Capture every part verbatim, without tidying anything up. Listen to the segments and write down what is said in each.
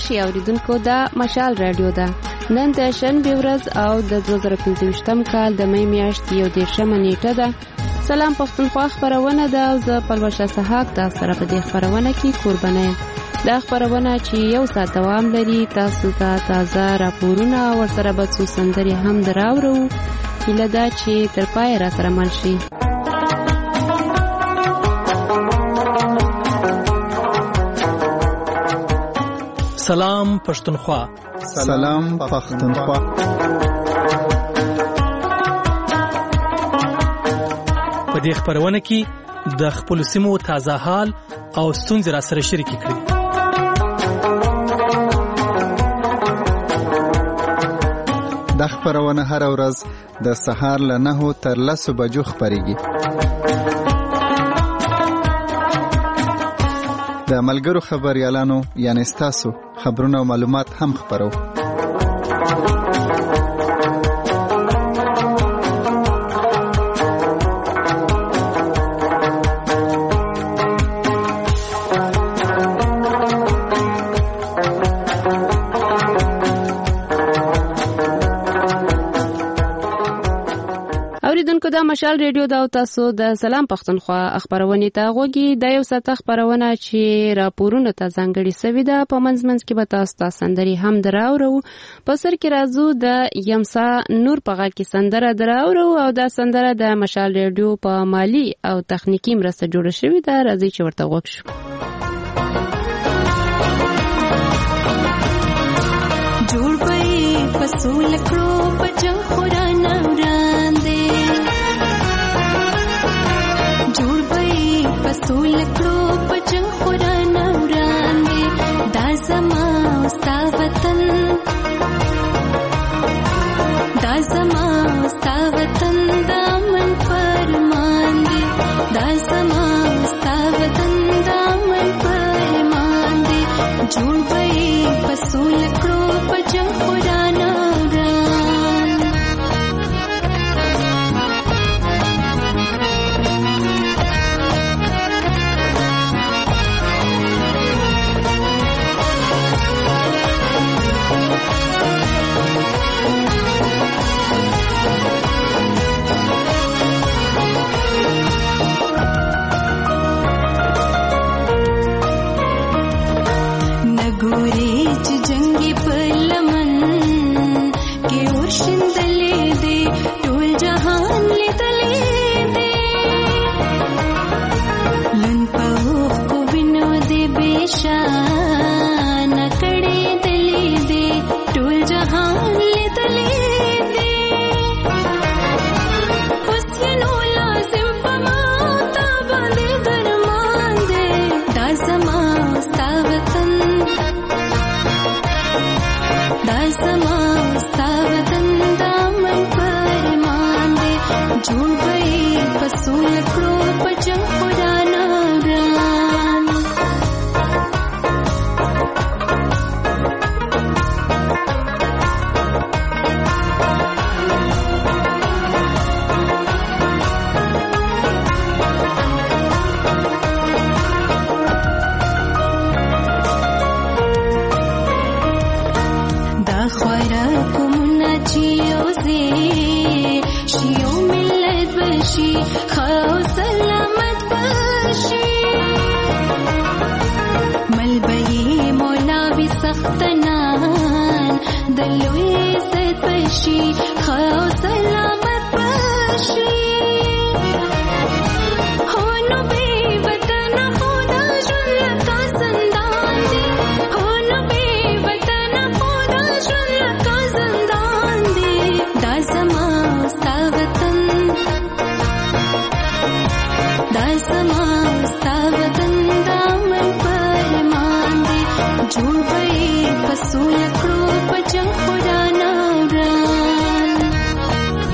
راشي اوریدونکو دا مشال رادیو ده. نن د شنبه ورځ او د دوه زره پنځویشتم کال د می میاشتې یو دېرشمه نیټه ده. سلام پښتونخوا خبرونه ده او زه پلوشه سحاق تاسو سره په دې خبرونه کې قربانه یم. دا خبرونه چې یو ساعت دوام لري، تاسو ته تازه راپورونه ورسره به څو سندرې هم دراوړو. هیله ده چې تر پایه را سره مل شي. سلام پښتونخوا. سلام پښتونخوا. په دې خبرونه کې د خپل سیمو تازه حال او ستونزې را سره شریکې کړئ. د خبرونه هر ورځ د سهار له نهو تر لسو بجو خبريږي. د ملګرو خبريالانو یعنی ستاسو خبرونه او معلومات هم خبرو. اوریدونکو دا مشال ریډیو دا او تاسو د سلام پښتونخوا خبرونه ته غوږی. دا یو ساعت خبرونه چې راپورونه ته ځانګړي سوي ده. په منځ منځ کې به تاسو ته سندري هم دراوړو. په سر کې راځو د یمسا نور په غږ کې سندره دراوړو او دا سندره د مشال ریډیو په مالی او تخنیکی مرسته جوړه شوې ده. راځي چې ورته غوږ شو. جوړ پي پسول کړو په جو قران وړاندې، جوړ پي پسول کړو په جو قران وړاندې. دا زما ستا وطن، دا زما ستا وطن دا من فرمان دی. دا زما ستا وطن دا من فرمان دی. جوړ پي پسول کړو په جو قران وړاندې. نګوري چې جنگي په لمن کې ورشندلې دي، ټول جهان لیدلې دي. لن په اوښکو وینو دې بېشان کړې دلې دي، ټول جهان لیدلې دي. اوس یې نو لازم په ما تا باندې درمان دی. دا زما ستا وطن، دا زما ستا وطن دا من فرمان دی. جوړ پي پسول کړو په جو قران وړاندې. دا خوراکونه چې یوځي شي یو ملت بشي، ښه او سلامت بشي. ملبې مولا وي سختنان د لوی عزت بشي، ښه او سلامت بشي. هو نو بې وطن خو دا ژوند لکه زندان دی. هو نو بې وطن خو دا ژوند لکه زندان دی. دا زما ستا وطن، دا زما ستا وطن دا من فرمان دی. جوړ پي پسول کړو په جو قران وړاندې.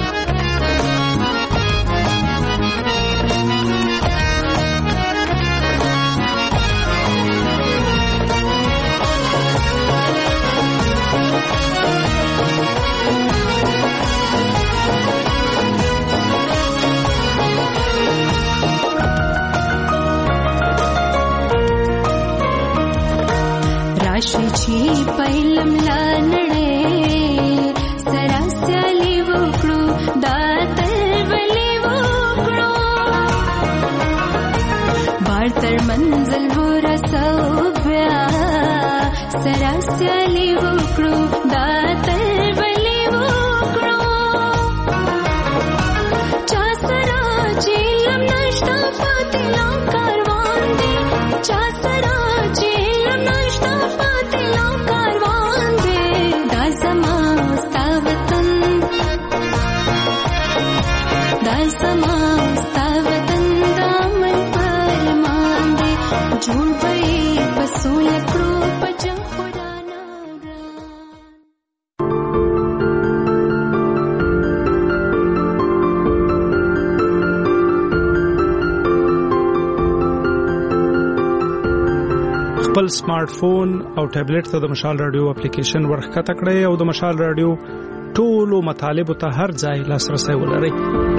سیالي وکړو دا تل بلې وکړو چا سره چې علم نشته پاتې لا کاروان دی چا سره چې علم نشته پاتې لا کاروان دی دا زما ستا وطن دا زما ستا وطن دا من پرمان دی جوړ به یې په سوله کړو په جنګ خدا خپل سمارټ فون او ټابلیټ ته د مشال رادیو اپلیکیشن ورخکته کړئ او د مشال رادیو ټولو مطالبو ته هر ځای لاسرسي ولرئ.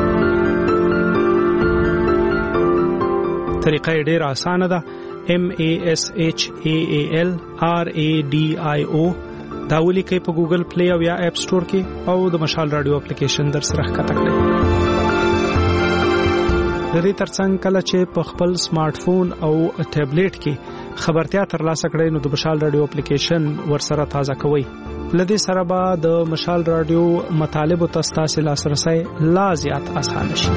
طریقه یې ډېره اسانه ده. M A S H A A L R A D I O دا ولیکئ په ګوګل پلی او یا اپ سٹور کې او د مشال رادیو اپلیکیشن در سره ښکته کړئ. د دې ترڅنګ کله چې په خپل سمارټ فون او ټابلیټ کې خبرتیا ترلاسه کړئ نو د مشال رادیو اپلیکیشن ورسره تازه کوئ. لدې سره به د مشال رادیو مطالبو ته ستاسو لاسرسي لا زیات اسانه شي.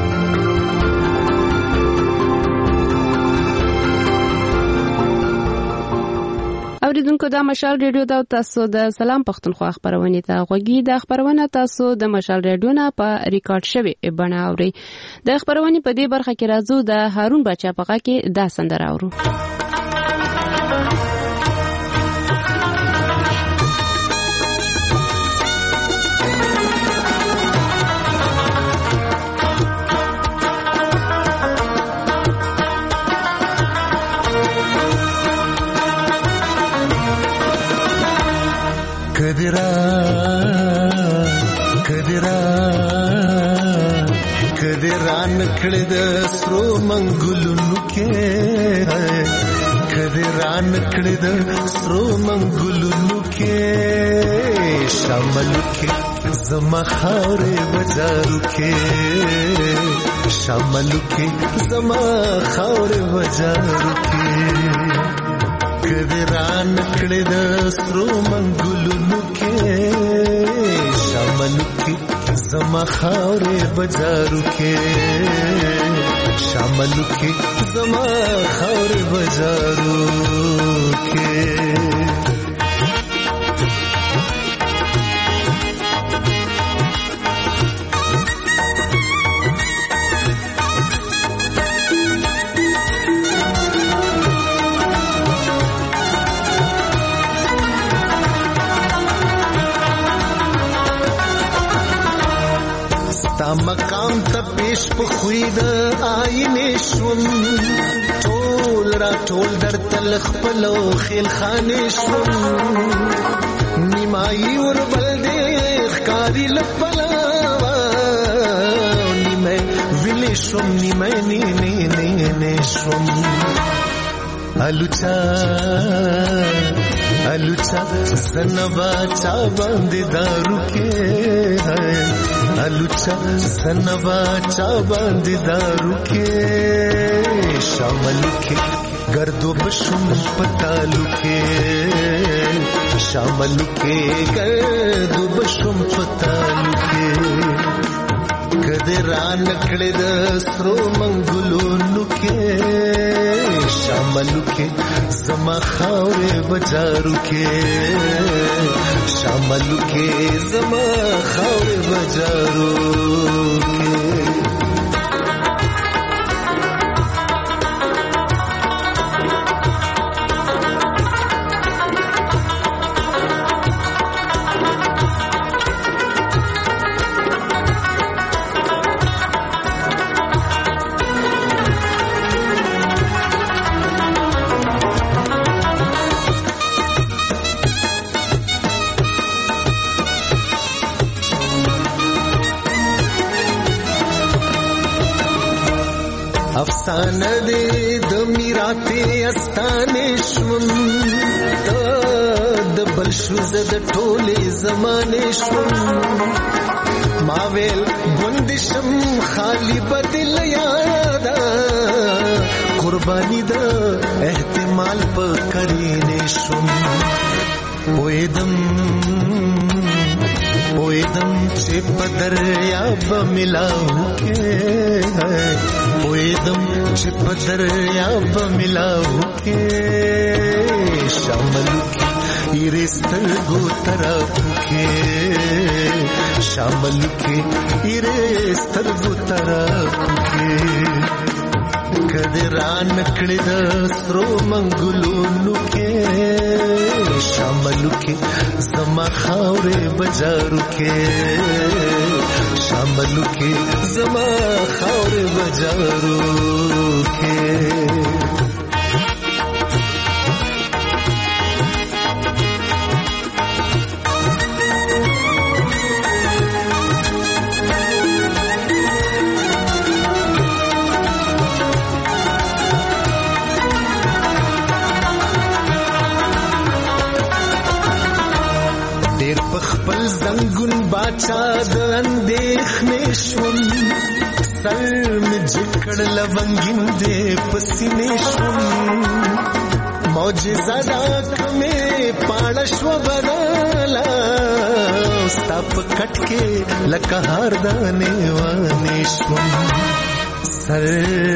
اوریدونکو دا مشال رادیو دا تاسو د سلام پښتونخوا خبرونه ته غوږی د خبرونه تاسو د مشال رادیو نه په ریکارډ شوی بڼه اوري. د خبرونه په دې برخه کې راځو د هارون بچا پغه کې دا سندره اورو. کدرا کدرا کدرا نکړه د سرو منګلونو کې کدرا نکړه د سرو منګلونو کې شامل کې زما خاورې بازارو کې شامل کې زما خاورې بازارو کې کدرا نکړه د سرو منګلونو کې شامل کې زما خاورې بازارو کې شامل کې زما خاورې بازارو کې مقام ته پیش په خوید آینه شوم ټول را ټول در تل خپلو خیل خانه شوم نیمای ور بل دې ښکاری لپلا نیمه ویلې شوم نیمه نه نه نه شوم الوچا الوچا سنبا چا باندې دارو کې الوچا سنبا چا باندې دارو کې شامل کې گردو بشم پتالو کې شامل کې گردو بشم پتالو کې کدرا نکړه د سرو منګلونو کې شامل کې زما خاورې بازارو کې شامل کې زما خاورې بازارو کې افسانه دې د میراته استانه شوم د بل شو زد ټوله زمانه شوم ما ویل بندشم خالی بدل یادا قربانی د احتمال په کرینه شوم پویدم پویدم چې په دریاب ملاو کې پویدم چې په دریاب ملاو کې شامل کې ایرستر گو طرف کې شامل کې ایرستر گو طرف کې کدی ران کړی د سرو منګلونو کې شامل کې زما خاورې بازارو کې شامل کې زما خاورې بازارو کې خپل زنګون باچا د اندېښنې شوم سر مې جکړ لونګین دې پسینې شوم معجزه دا کمې پاړه شو بدلا ستا په کټ کې لکه هار دانې وانې شوم سر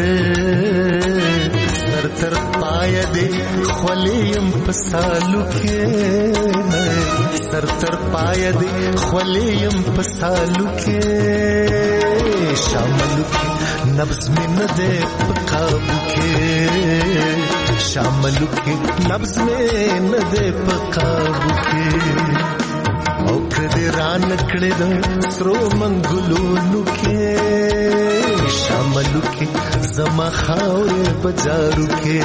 سر تر پای دې خولیم پسالو کې سر تر پای دې خولیم پسالو کې شامل کې نبض مې نه دې په قابو کې شامل کې نبض مې نه دې په قابو کې او کدی ران کړې د سرو منګلونو کې شامل کې زما خاورې بازارو کې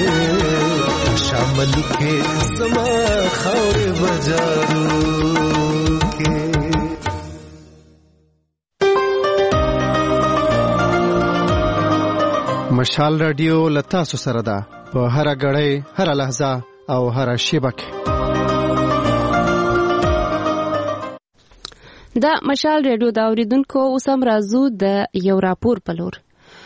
شامل کې زما خاورې بازارو کې مشال رادیو لتا سو سره ده په هر غړې هر لحظه او هر شیبه کې دا مشال رادیو دا اوریدونکو اوس هم راځو د یو راپور په لور.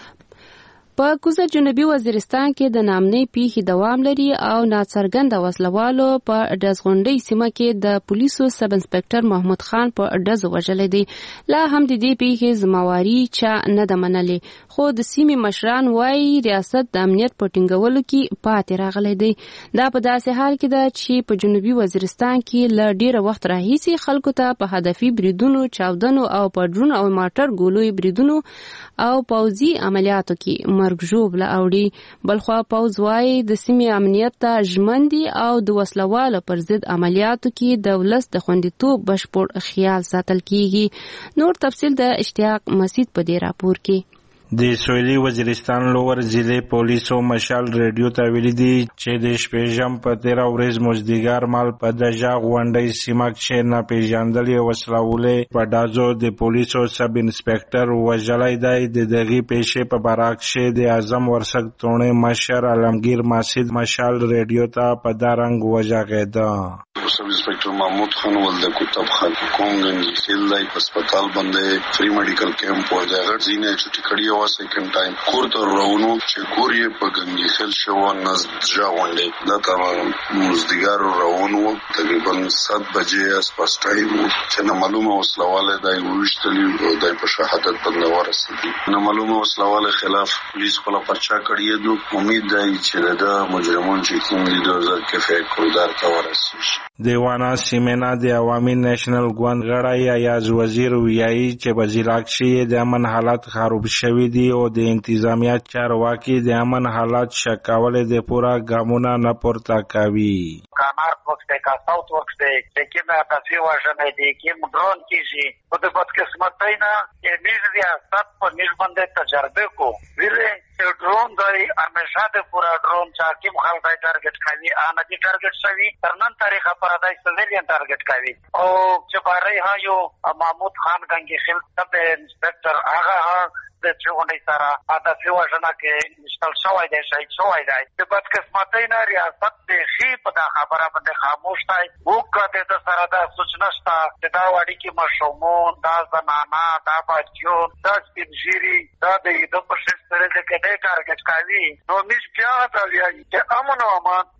په کوزه جنوبي وزیرستان کې د نامنۍ پیښې دوام لري او ناڅرګنده وسلوالو په ډزغونډۍ سیمه کې د پولیسو سب انسپکټر محمود خان په ډزو وژلی دی. لا هم د دې پیښې ذمہواري چا نه ده منلې، خو د سیمې مشران وایي ریاست د امنیت په ټینګولو کې پاتې راغلی دی. دا په داسې حال کې ده چې په جنوبي وزیرستان کې له ډیره وخت راهیسې خلکو ته په هدفي بریدونو، چاودنو او په ډرون او ماټر ګولوي بریدونو او پوځي عملیاتو کې مرګ ژوبله اوړي. بلخوا پوځ وایي د سیمې امنیت ته ژمن دي او د وسلوالو پر ضد عملیاتو کې د ولس د خوندیتوب بشپړ خیال ساتل کیږي. نور تفصیل د اشتیاق مسید په دې راپور کې. د سویلي وزیرستان لوور ضلع پولیسو مشال ریډیو ته ویلي دي چې د شپږم په تیره ورځ مزدګار مال په دجا غونډۍ سیمه کې ناپېژندلې وسلوالې په ډازو د پولیسو سب انسپکټر وژلی دی. د دغې پیښې په باره کې د اعظم ورسک توڼې مشر علمگیر ماسید مشال ریډیو ته په دا رنګ وژغېده. سب انسپکټر محمود خان ولد کوتب خان کوم گنج خیل دی هسپتال باندې فری میډیکل کیمپ و دا غړ زینه چټی کړی و سیکنډ ټایم کور ته راونو چې کور یې په گنج خیل شو نز ځاوندې دا تمام مزدګار راونو تقریبا سات بجې اس پاس ټایم چې نه معلومه وسلواله دای وښتلی او دای په شهادت باندې ورسېدي. نه معلومه وسلواله خلاف پولیس خپل پرچا کړی دی. امید دی چې دا مجرمون چې کوم دي د وزارت کې فیکولدار ته ورسېږي. دیوانا سیمنا د عوامي نېشنل ګوند غړی ایاز وزیر ویایي چې په ضلع کې د امن حالات خراب شوي دي او د انتظامیه چارواکي د امن حالات شکاولې د پورا ګامونه نه پورته کوي. کانار وخت کا ساوث وخت کې نه تاسو واژنه دي کې ډرون کیږي په دې بدقسمتۍ نه چې میز ریاست په نسبت تجربه کو ویلې ډرون دی همیشه د پورا ډرون چا کې مخالفت ټارګټ کوي انا دي ټارګټ شوی ترنن طریقه پر دای سویلین ټارګټ کوي او چې باري ها یو محمود خان گنگی خیل سب انسپکټر هغه د چوغنۍ سره اته فیوژنه کې مشتل شوی دی شهید شوی دی. د بدقسمتۍ نه ریاست د خې په دا خبره باندې خاموش دی. وکړه د سره دا سوچنه شته چې دا وړي کې مشومون دا زنانا دا بچیون دا سپینجیری دا د دې په شستره کې د ټارګټ کوي. نو مش بیا دا ویایي چې امن او امان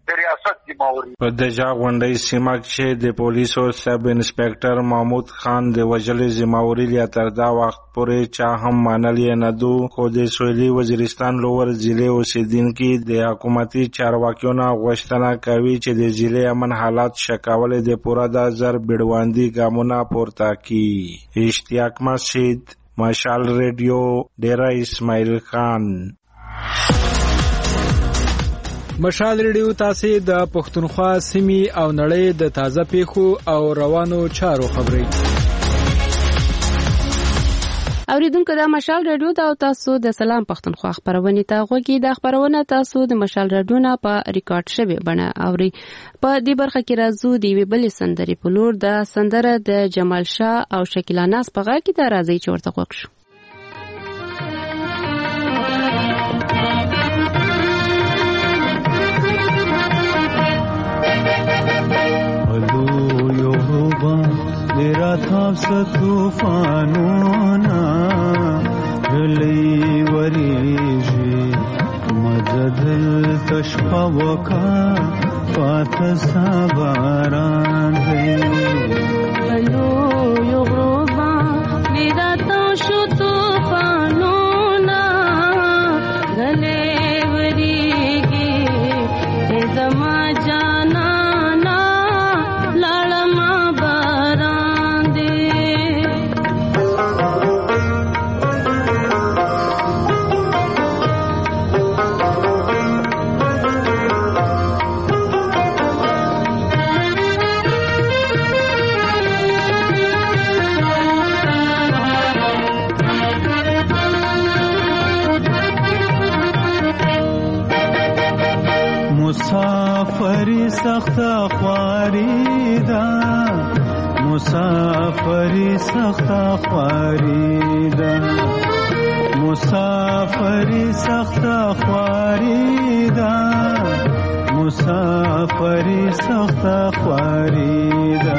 د ریاست ذمہواری. په دجا غونډۍ سیمه کې د پولیسو سب انسپکټر محمود خان د وژلې ذمہواری لیا تر دا وخت پورې چا هم منلې نه دو، خو د سویلي وزیرستان لوور ضلع اوسیدونکي د حکومتي چارواکیو نه غوښتنه کوي چې د ضلع امن حالات ښه کولو د پوره د زر بیړوندي ګامونه پورته کړي. اشتیاق مسجد، مشال ریډیو، ډیره اسماعیل خان. مشال ریډیو تاسو د پښتونخوا سیمې او نړۍ د تازه پیښو او روانو چارو خبري اوریدونکو د مشال ریډیو دا تاسو د سلام پښتونخوا خبرونه ته غوږی د خبرونه تاسو د مشال ریډیو نه په ریکارډ شوی بڼه اوري. په دې برخه کې راځو د وی بل سندري په لور د سندره د جمال شاه او شکیلا ناز په غږ کې د راځي چورته خوښ شو. तेरा था तूफानोना जली वरीजी मजदल तशफा वका पात साबारान बलो योगोबा तेरा था तूफानोना गले वरीगी ए जमा जाना मुसाफरी सख्त ख्वारीदा मुसाफरी सख्त ख्वारीदा मुसाफरी सख्त ख्वारीदा मुसाफरी सख्त ख्वारीदा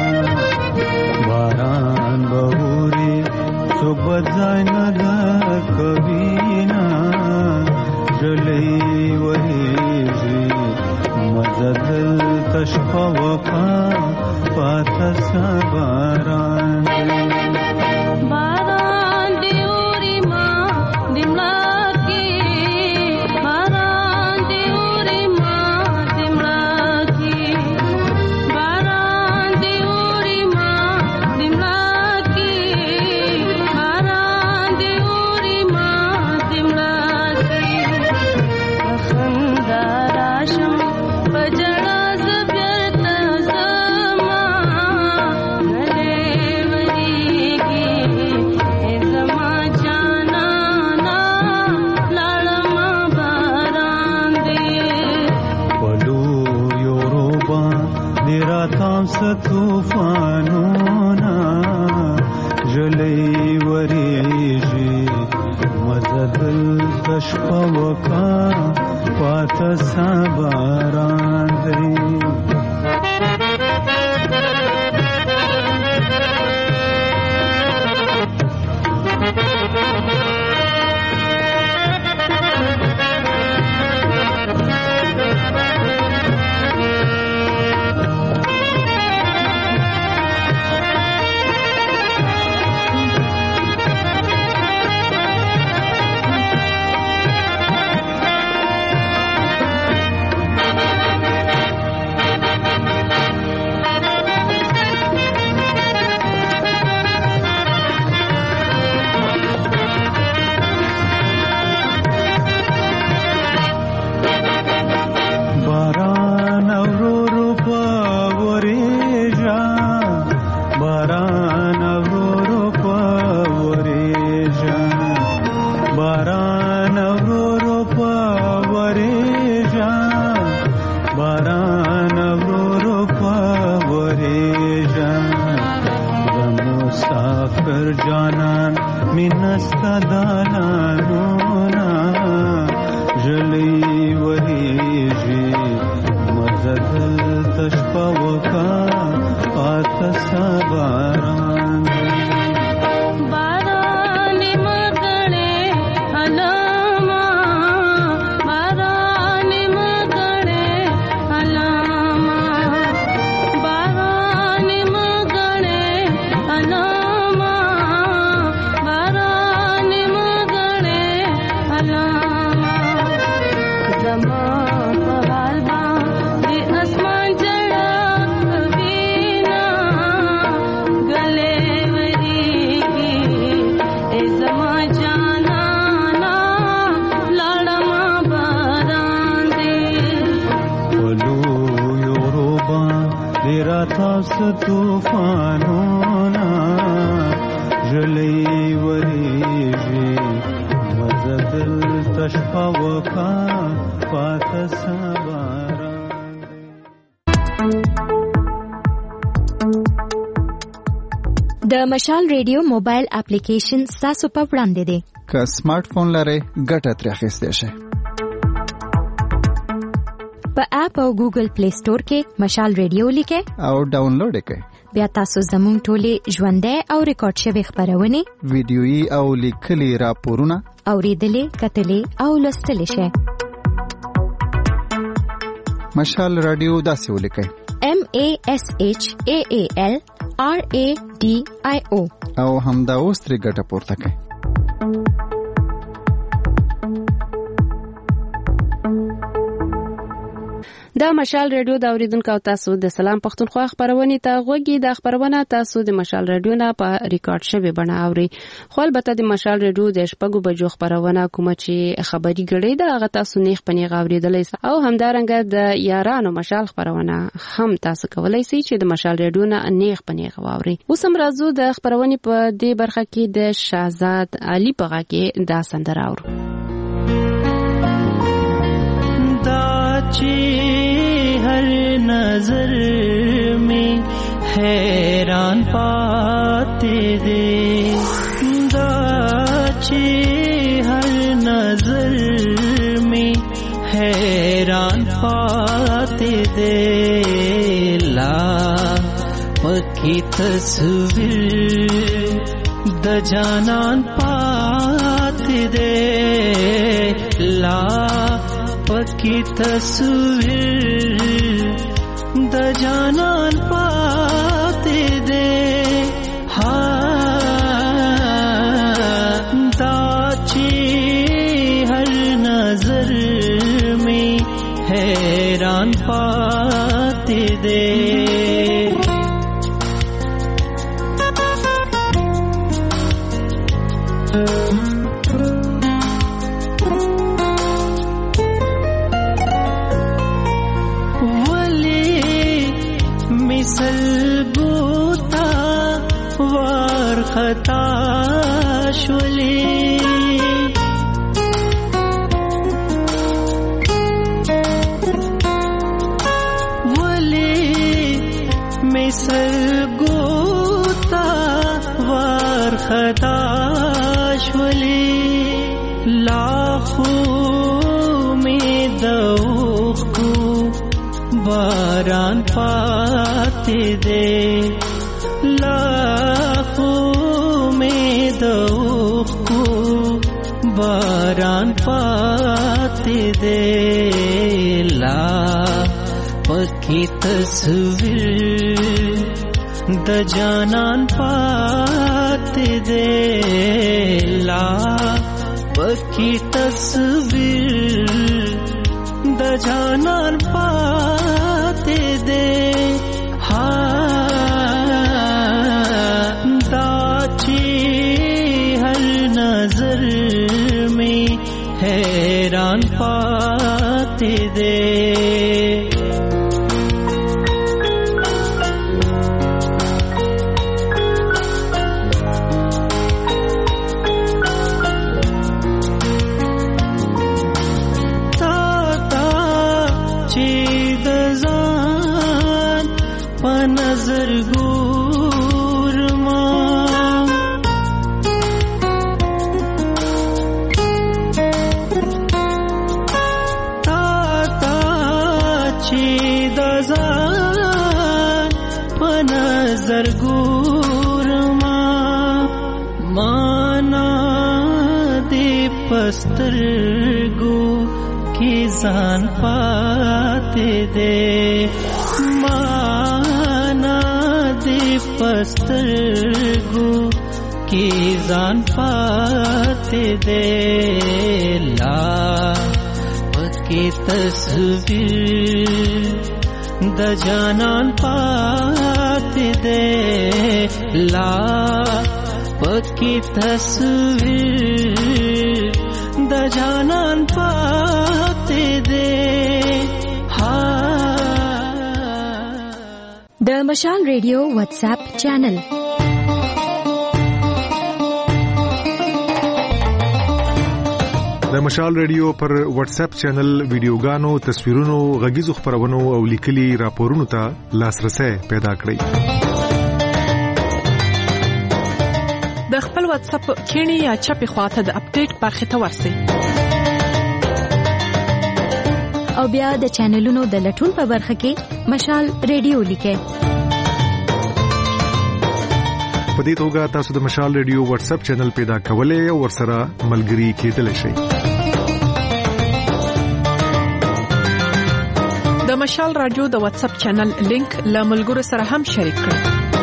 बारान बहुरी सुबह जान द कबीना जली वही मजदल तशफा वफा पात साबारान बारान दियोरी माँ दिमला की बारान दियोरी माँ दिमला की बारान दियोरी माँ दिमला की बारान दियोरी माँ दिमला की खंदाराशम बजड़ा ज़ब्यर्त ज़मा गले वरीगी ए ज़मा जाना ना लाड़मा बारान दे पलू योरोबा निरा तांस तूफानोना जलई वरीजी मजदल तशफा वका पात साबारान दे अला طوفانونا ژلې ورېږي مزدل تشپا وکا پات سباران. د مشال ریډیو موبایل اپلیکیشن تاسو په وړاندې دی. که سمارټ فون لرئ ګټه ترې اخیستی شئ. په اپ او ګوګل پلی سٹور کې مشال ریډیو لیکئ او ډاونلوډ یې کړئ. بیا تاسو زموږ ټولې ژوندۍ او ریکارډ شوې خبرونه، ویډیويي او لیکلي راپورونه اوریدلې، کتلې او لوستلې شئ. مشال رادیو داسې ولیکئ: M A S H A A L R A D I O او همدا اوس ترې ګټه پورته کړئ. د مشال ریډیو د اوریدونکو تاسو د سلام پښتونخوا خبرونه ته غوږی. د خبرونه تاسو د مشال ریډیو نه په ریکارډ شوی بڼه اوري. خو البته د مشال ریډیو د شپږو بجو خبرونه کوم چې خبري غړي د هغه تاسو نیخ پنی غوړیدلې او همدارنګه د یارانو مشال خبرونه هم تاسو کولای شئ چې د مشال ریډیو نه نیخ پنی غوړي. اوس هم راځو د خبرونه په دې برخه کې د شهزاد علي پغا کې دا سندره اورو. दाची हर नजर में हैरान पाते दे, दाची हर नजर में हैरान पाते दे, ला पक्की तस्वीर द जानान पाते दे, ला पक्की तस्वीर द जानान पाते दे, हाँ दाची हर नजर में हैरान पाते दे. सलगोता वार खता शोले, वले में सलगोता वार खता शोले, लाखों में दौख को बारान पाते दे, लाखों में दौख को बारान पाते दे, ला पक्की तस्वीर द जानान पाते दे, ला पक्की तस्वीर द जानान पाते दे, हाँ दाची हर नजर में हैरान पाते दे. नजर गोर मां ताता चीदजान नजर गोर मां माना दे पस्तर गो की जान पाते दे, पस्तरगो की जान पाते दे, ला पक्की तस्वीर द जानान पाते दे, ला पक्की तस्वीर द जानान पाते दे. د مشال ریډیو واتس اپ چینل د مشال ریډیو پر واتس اپ چینل ویډیوګانو، تصویرونو، غږیزو خبرونو او لیکلي راپورونو ته لاسرسي پیدا کړئ. د خپل واتس اپ کینی یا چپی خواته د اپډیټ برخه ته ورسئ او بیا د چینلونو د لټون په برخه کې مشال ریډیو لیکئ. په دې توګه تاسو د مشال ریډیو واتس اپ چینل پیدا کولای او ورسره ملګري کېدلی شئ. د مشال رادیو د واتس اپ چینل لینک له ملګرو سره هم شریک کړئ.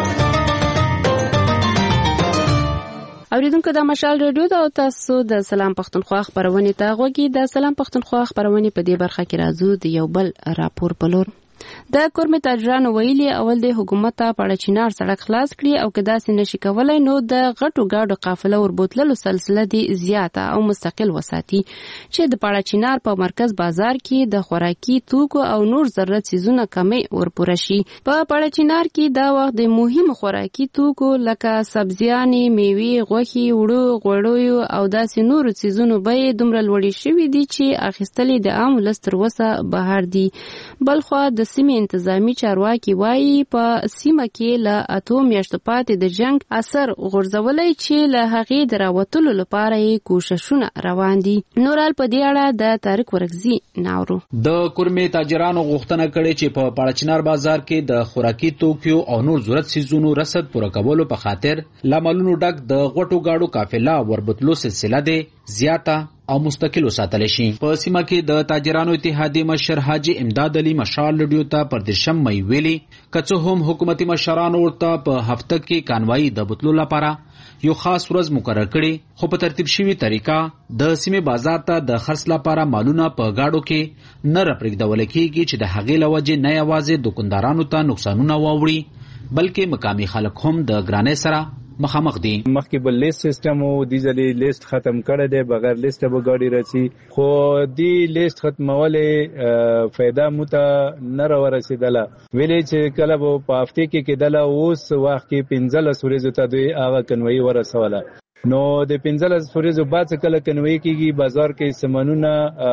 اوریدونکو د مشال ریډیو د تاسو د سلام پښتونخوا خبرونه ته غوږی. د سلام پښتونخوا خبرونه په دې برخه کې راځو د یو بل راپور په لور. د کورمې تاجرانو ویلي اول د حکومت ته پړچینار سړک خلاص کړي او کدا سې نشي کولای نو د غټو گاډو قافله وربوتللو سلسله دی زیاته او مستقل وساتي چې د پړچینار په مرکز بازار کې د خوراکي توکو او نور ضرورت سيزونه کمې ورپوره شي. په پړچینار کې دا وخت د مهم خوراکي توکو لکه سبزيانې، میوې، غوښې، وړو، غوړیو او داسې نور سيزونو به دومره لوړې شوې دي چې اخیستلې د عام لستر وسه بهر دي. بلخو د سیمې انتظامی چارواکي وایي په سیمه کې له اتو میاشتو پاتې د جنگ اثر غورځولای چې له هغې د راوتلو لپاره یې کوششونه روان دي. نورال په دې اړه د تاریخ ورغزي ناورو. د کورمې تاجرانو غوښتنه کړې چې په پړچنار بازار کې د خوراکي توکیو او نور ضرورت سيزونو رسد پوره کولو په خاطر لاملونو ډک د غټو گاډو قافله وربتلو سلسله ده زیاته او مستقل وساتل شي. په سیمه کې د تاجرانو اتحادیې مشر حاجی امداد علي مشال ریډیو ته پر دشم مې ویلي کڅو هم حکومتي مشرانو ورته په هفته کې کانوایی د بوتلو لپاره یو خاص ورځ مقرر کړي، خو په ترتیب شوی طریقه د سیمه بازار ته د خرڅ لپاره مالونه په گاډو کې نه رپرېږدول کېږي چې د هغې لوجه نه یوازې دکاندارانو ته نقصانونه واوړي بلکې مقامي خلک هم د ګرانۍ سره مخامخ دي. مخکې بل لیست سیستم او د ځلې لیست ختم کړی دی، بغیر لیست به ګاډي راځي، خو دی لیست ختمولې فایده موته نه راورسېدله. ویلې چې کله به په هفته کې کېدله اوس وخت کې پنځلس ورځو ته دوی هغه کنوایي ورسوله. نو د پنځلس ورځو بعد کله کنوایي کېږي بازار کې سامانونه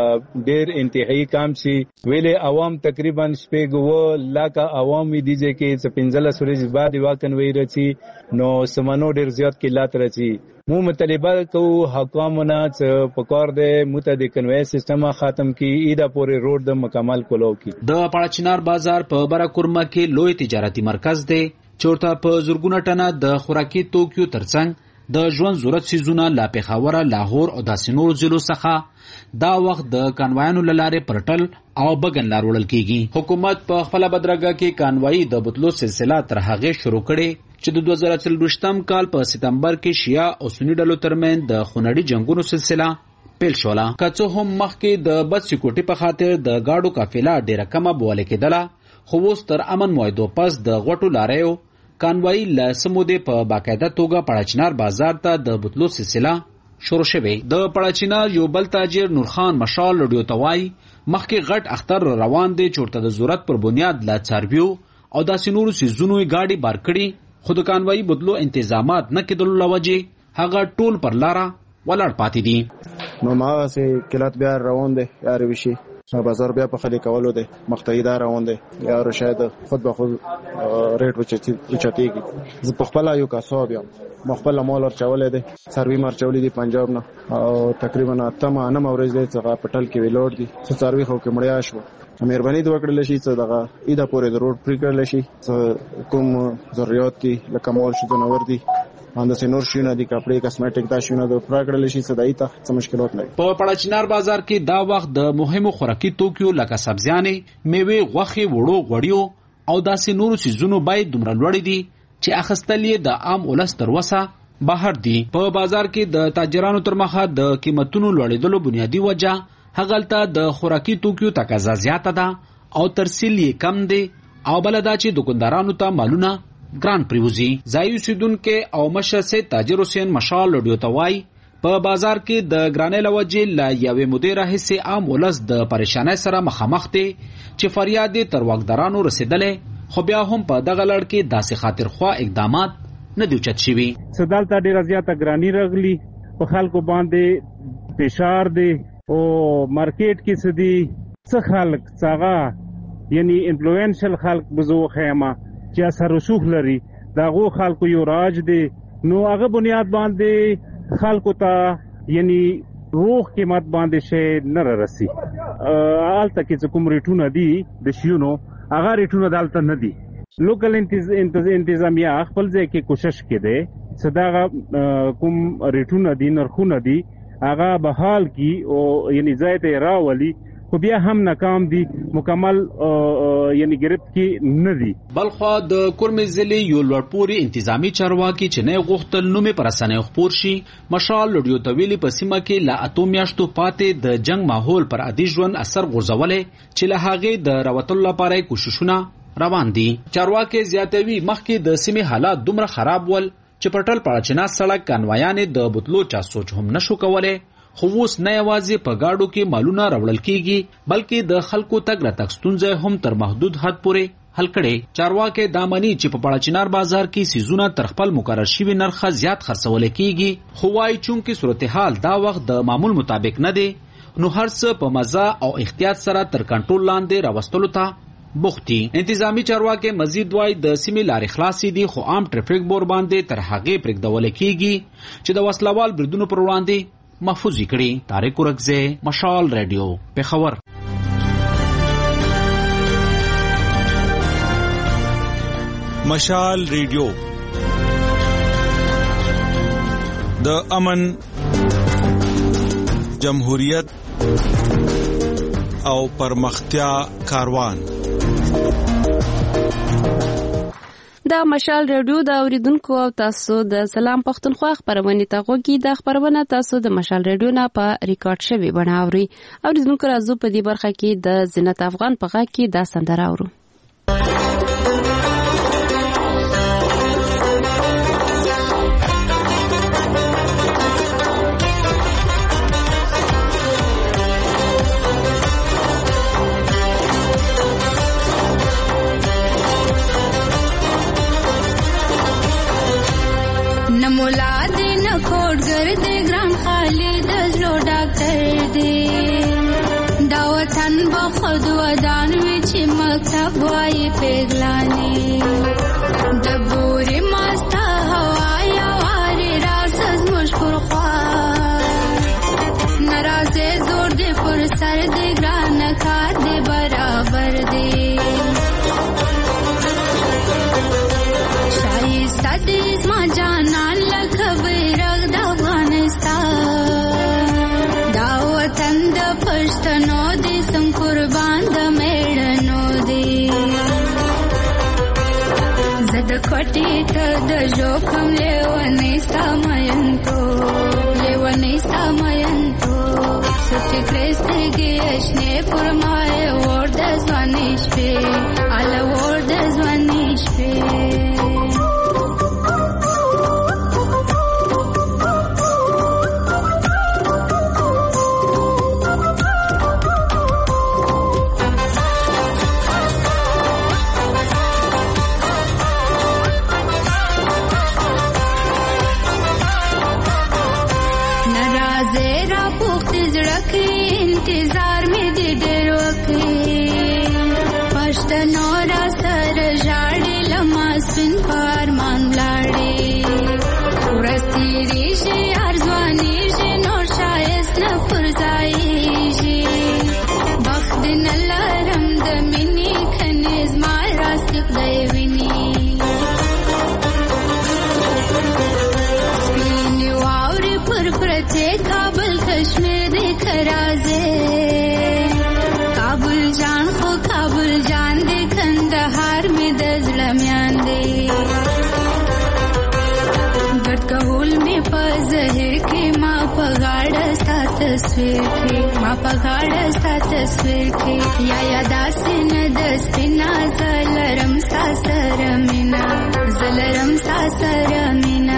ډېر انتهایی کم شي. ویلې عوام تقریبا شپږ اوه لاکه عوام دي چې پنځلس ورځې بعد یو کنوایي راځي نو سامانو ډېر زیات قلت راځي. مو مطالبه کوو حکومتونه چې په کار دی مته د کنوایي سیستم ختم کی ایدا پورې روډ د مکمل کولو کی. د پړچنار بازار په براکورما کې لوی تجارتي مرکز دی چې ورته په زورګونه ټنه د خوراکي توکیو ترڅنګ د ژوند ضرورت سيزونه لا پیښور، لاهور او داسې نور ضلعو څخه دا وخت د کانوایانو لاره پرټل او بغن لار وړل کیږي. حکومت په خپل بدرګه کې کانوایی د بوتلو سلسله تر هغه شروع کړي چې د دوه زره څلوېښتم کال په سپتمبر کې شیا او سنی ډلو ترمن د خونړي جنگونو سلسله پیل شوله. کڅو هم مخکې د بد سکیورټي په خاطر د گاډو قافله ډیره کمه بوله کېدله، خو اوس تر امن موعدو پس د غټو لاریو کانوایی له سمودې په باقاعده توګه پړچنار بازار ته د بوتلو سلسله شروع شوه. د پړچنار یو بل تاجر نورخان مشال ریډیو ته وایي مخکې غټ اختر روان دی چورته د ضرورت پر بنیاد لا څارویو او داسې نورو سيزونو گاډي بار کړي، خو د کانوایی بوتلو انتظامات نه کېدلو لوجه هغه ټول پر لاره ولاړ پاتې دي. نو ما سه کلات بیا روان دي یار وشي بازار بیا په خلی کولو دی مقطعي دا روان دی یا شاید خود به خود ریټ وچتیږي. زه په خپل یو کاسوب یم، مخبل مول ورچولې دی سروي مرچولې دی پنجاب نه او تقریبا تمه نه مورز دی چې پټل کې ویلوډ دی څو سروي خو کې مړیا شو. مهرباني د وکړل شي چې دغه ایدا پورې د روډ پری کړل شي کوم ضرورت دي لکه مول شو نور دي انداز نور شونه دي کپڑے کاسمیټک دا شونه د پراګړل شي صداي ته څه مشکلات نه. په پړچنار بازار کې دا وخت د مهمو خوراکي توکیو لکه سبزيانې، میوې، غوښې، وړو، غوړیو او داسې نورو سيزونو باید دومره لوړ دي چې اخیستل یې د عام ولس تر وسه بهر دي. په بازار کې د تاجرانو تر مخه د قیمتونو لوړېدلو بنیادی وجه هغلته د خوراکي توکیو تقاضا زیاته ده او ترسیل یې کم دی او بل دا چې دکاندارانو ته مالونه ګران پریوزي. ځایي اوسیدونکو او مشر سي تاجر حسین مشال ریډیو ته وایي په بازار کې د ګرانۍ لوجې لا یوې مودې راهیسې عام ولس د پریشانۍ سره مخامخ دي چې فریاد تر واکدارانو رسیدلې خو بیا هم په دغه لړ کې داسې خاطرخوا اقدامات نه دي اوچت شوي. دلته ډېره زیاته ګراني راغلي، په خلکو باندې فشار دی او مارکیټ کې څه دي څه خلک څه هغه یعنی انفلوئنشل خلک به زه وښیم چې اثر رسوخ لري، د هغو خلکو یو راج دی. نو هغه بنیاد باندې خلکو ته یعنی روغ قیمت باندې شی نه رارسي. هلته کې چې کوم ریټونه دي د شیونو هغه ریټونه دلته نه دي. لوکل انتظامیه خپل ځای کې کوشش کړي چې دغه کوم ریټونه دي نرخونه دي هغه بحال کی او یعنی ځای ته راولي، خو بیا هم ناکام دي، مکمل یعنی گرفت کې نه دي. بلخوا د کورمې ضلع یو لوړپوړي انتظامی چارواکي چې نه غوښتل نومې پر رسنیو خپور شي، مشال رادیو ته ویلي په سیمه کې لا اتو میاشتو پاتې د جنگ ماحول پر عادي ژوند اثر غورځولی چې له هغې د راوتلو لپاره کوششونه روان دي. چارواکي زیاتوي مخکې د سیمې حالات دومره خراب ول چې په ټل پړاچنا سړک کانوایانې د بوتلو چا سوچ هم نشو کولی. خو اوس نه یوازې په گاډو کې مالونه راوړل کیږي بلکې د خلکو تګ راتګ ستونزې هم تر محدود حد پورې حل کړي. چارواکي دا مني چې په پړاچنار بازار کې سیزونه تر خپل مقرر شوي نرخه زیات خرڅول کیږي، خو وايي چونکې صورتحال دا وخت د معمول مطابق نه دی نو هر څه په مزه او احتیاط سره تر کنټرول لاندې راوستلو ته بوختي. انتظامی چارواکي مزید وايي د سیمې لارې خلاصې دي خو عام ټریفیک بور باندې تر هغې پرېږدول کیږي چې د وسلوال بریدونو پر وړاندې محفوظ کړي. طارق ورکزه، مشال رادیو، پېښور. مشال ریډیو د امن، جمهوریت او پرمختیا کاروان. د مشال رادیو د اوریدونکو او تاسو د سلام پښتونخوا خبرونه ته غوږی د خبرونه تاسو د مشال رادیو نه په ریکارډ شوی بڼه اوري. اوریدونکو راځو په دې برخه کې د زینت افغان په غږ کې دا سندره اورو. خود ودان وچ مکتب وای پیغلانی دبور ماستا هوایا واری راز مشکور خوا ناراض زور دے پر سر دے گران کار دے برابر دے شایستہ دے اسما جانان لکھبی رغ دا افغانستان دا وطن دا پشتنو دے سم قربان دا میڑنو دے زد کھوٹی تا دا جوکم لیوانی سامینتو لیوانی سامینتو سچ کرستگی اشنے پرمائے وورد زوانیش پہ علا وورد زوانیش پہ नोरा सर जाड़े लमा सुन पार मांग लाड़े रस्ती रेशे आरज़वानी जे नोर शायस न फुरजाई जे बख्त नल्ला रमद मिनी खनिज मार रास्तिक दैविनी स्पीन वावरे पुर प्रचे काबल कश्मीर देख राजे काबुल जान को काबुल जान दे खंडहार में दजलम्यान दे गट कहूल में पजहिर के माँ पगाड़ सा तस्वीर के माँ पगाड़ सा तस्वीर के या यादा से न दस्तिना जलरम सा सरमिना जलरम सा सरमिना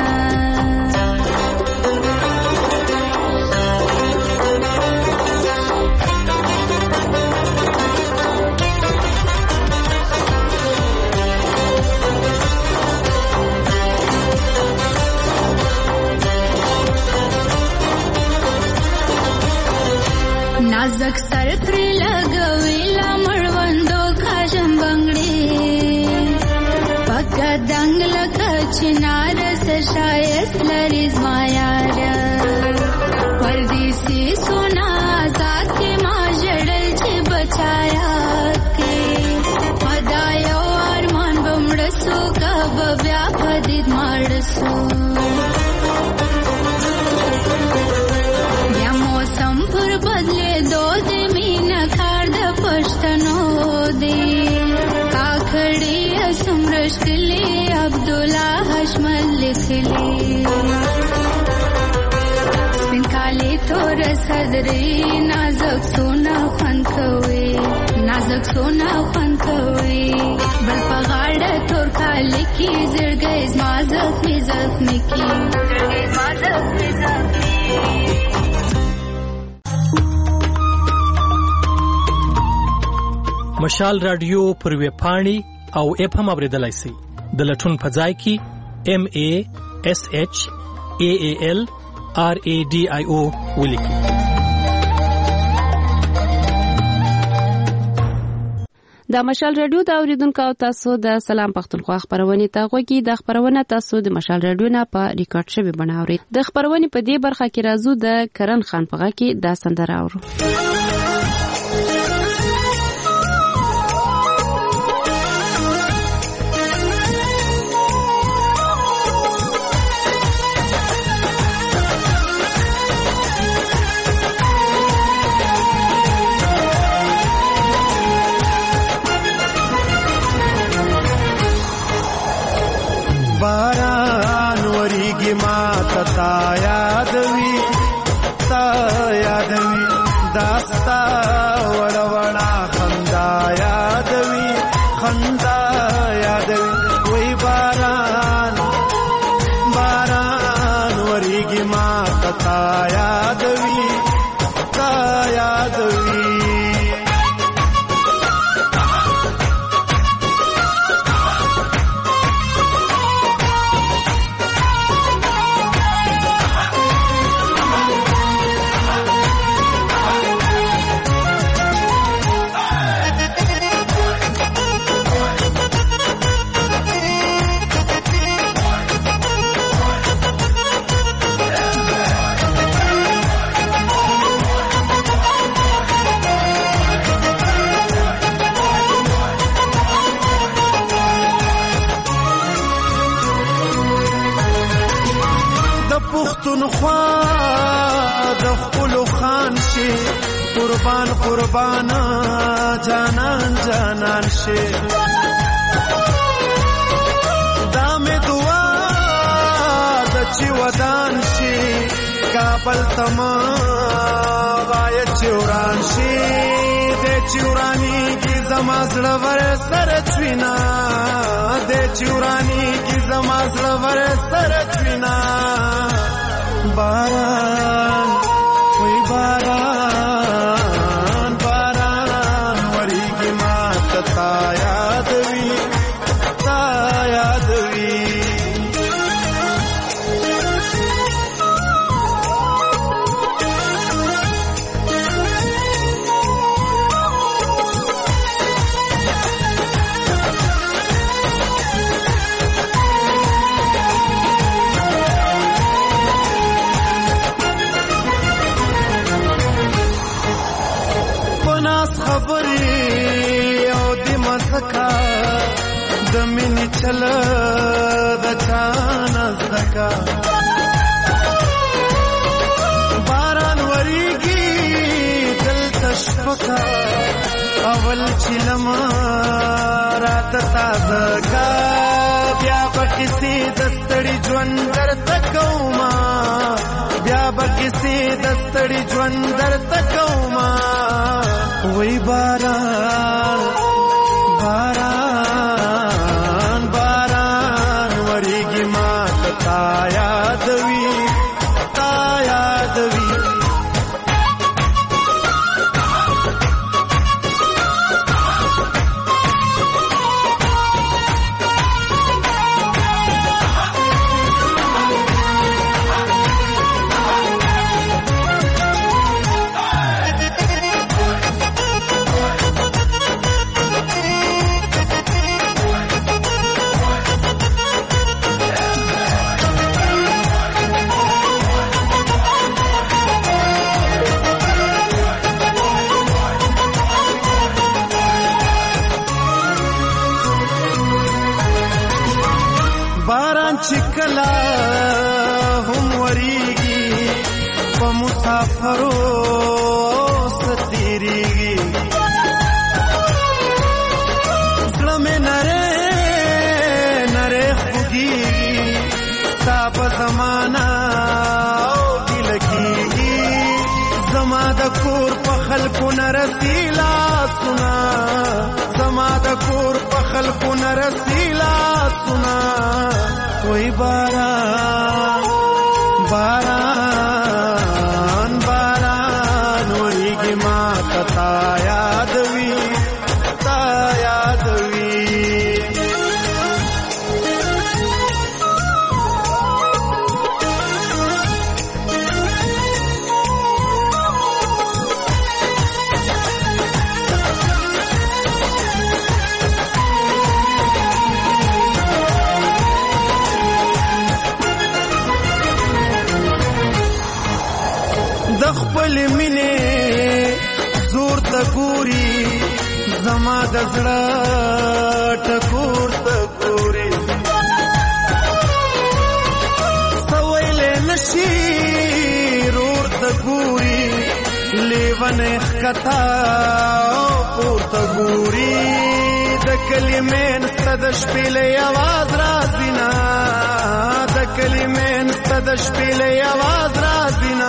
نازک سر پر لګویلا مړوندو کاژم بنگړي پکا دنګ لکه چنار سشایست لري زما یار پردیسی سونا آزاد کې ما جړل چې بچایا کې پدایو ارمان بمړسو کب بیا پدید مړسو یا موسم پر بدلې دو دې مینا کار د پښتنو دې کاکړې سمرشکلې عبد الله حشمت لیکلې سپین کالي تور صدرې نازک سونا خوان کوي نازک سونا خوان کوي بل په غاړه تور کالي کې زړګې زما زخمي زخمي کې زړګې زما زخمي زخمي مشال رادیو پر وی پاڼي او اپ هم اوریدلای شئ د لټون په ځای کې ام ا اس اچ ا ا ال ار ا ډي آی او ولیکئ. د مشال رادیو د اوریدونکو تاسو د سلام پښتونخوا خبرونه ته غوږی د خبرونه تاسو د مشال رادیو نه په ریکارډ شوی بناوري د خبرونه په دې برخه کې راځو د کرن خان پغه کې د سندره اورو. باران وریږي ما تا یادوي تا یادوي داستا وړوړا خندا یادوي خندا یادوي وای باران باران وریږي ما تا یادوي تا یادوي قربان قربان جانان جانان شي دا مې دعا د چې ودان شي کابل تما وای چوران شي د چورانی کی زما زړه ور سره چوینا د چورانی کی زما زړه ور سره چوینا باران وای باران باران وریږي ما تا یادوي تا یادوي دمینی چل د چان زکا باران وریږي دل تشفقا اول چلم رات تازه کا بیا بکسی دستړي ژوند درته کوما بیا بکسی دستړي ژوند درته کوما وای باران باران باران وریږي ما تا یادوي تا یادوي چې کلا هم وریږي په مسافرو ستیریږي زړه مې نره نره خوږیږي ستا په زمانه او ګیله کېږي زما د کور په خلکو نه رسي لاسونه زما د کور په خلکو نه رسي لاسونه وای باران باران باران وریږي ما ته تا یادوي تا یادوي خپل مینه زور ته ګوري زما د زړه ټکور ته ګوري سویلې نشي رور ته ګوري لیونه ښکتا پور ته ګوري د کلمې نسته د شپېلې اواز راځي نه د کلمې نسته د شپېلې اواز راځي نه